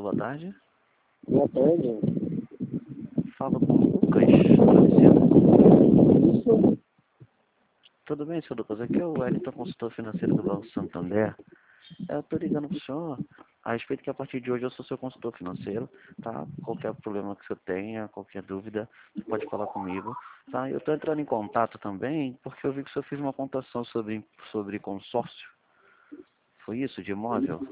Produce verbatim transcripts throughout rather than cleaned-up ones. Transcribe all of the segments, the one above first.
Alô, boa tarde. Boa tarde. Fala com o Lucas. Apareceu? Isso. Tudo bem, senhor Lucas? Aqui é o Wellington, consultor financeiro do Banco Santander. Eu estou ligando para o senhor a respeito que a partir de hoje eu sou seu consultor financeiro, tá? Qualquer problema que você tenha, qualquer dúvida, você pode falar comigo, tá? Eu estou entrando em contato também porque eu vi que o senhor fez uma contação sobre, sobre consórcio. Foi isso, de imóvel?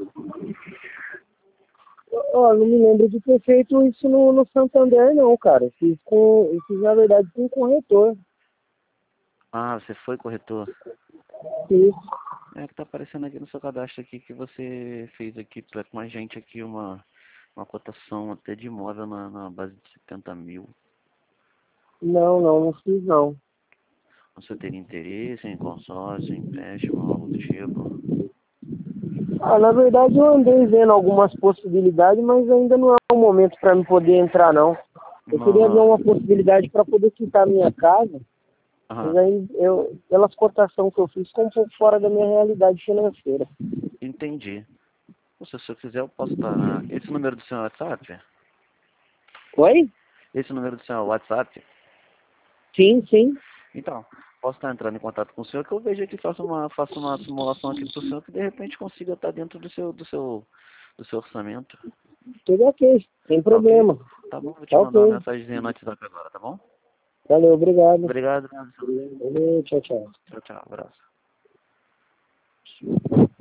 Ó, não me lembro de ter feito isso no, no Santander, não, cara. Eu fiz, com, eu fiz, na verdade, com um corretor. Ah, você foi corretor? Isso. É que tá aparecendo aqui no seu cadastro aqui que você fez aqui pra, com a gente aqui uma, uma cotação até de imóvel na, na base de setenta mil. Não, não, não fiz, não. Você teria interesse em consórcio, empréstimo, algo do tipo? Ah, na verdade, eu andei vendo algumas possibilidades, mas ainda não é o momento para me poder entrar, não. Eu Não, queria ver não. uma possibilidade para poder quitar a minha casa, mas Aham, aí, eu, pelas cotações que eu fiz, ficou um pouco fora da minha realidade financeira. entendi. Se o senhor quiser, eu posso estar... Esse número do seu WhatsApp? Oi? Esse número do seu WhatsApp? Sim, sim. Então, posso estar entrando em contato com o senhor, que eu vejo aqui, faço uma, faço uma simulação aqui para o senhor, que de repente consiga estar dentro do seu, do seu, do seu orçamento. Tudo ok, sem Tá ok? problema. Tá bom, vou te Tá mandar uma ok. mensagenzinha no WhatsApp agora, tá bom? Valeu, obrigado. Obrigado, né? Valeu, tchau, tchau. Tchau, tchau, abraço.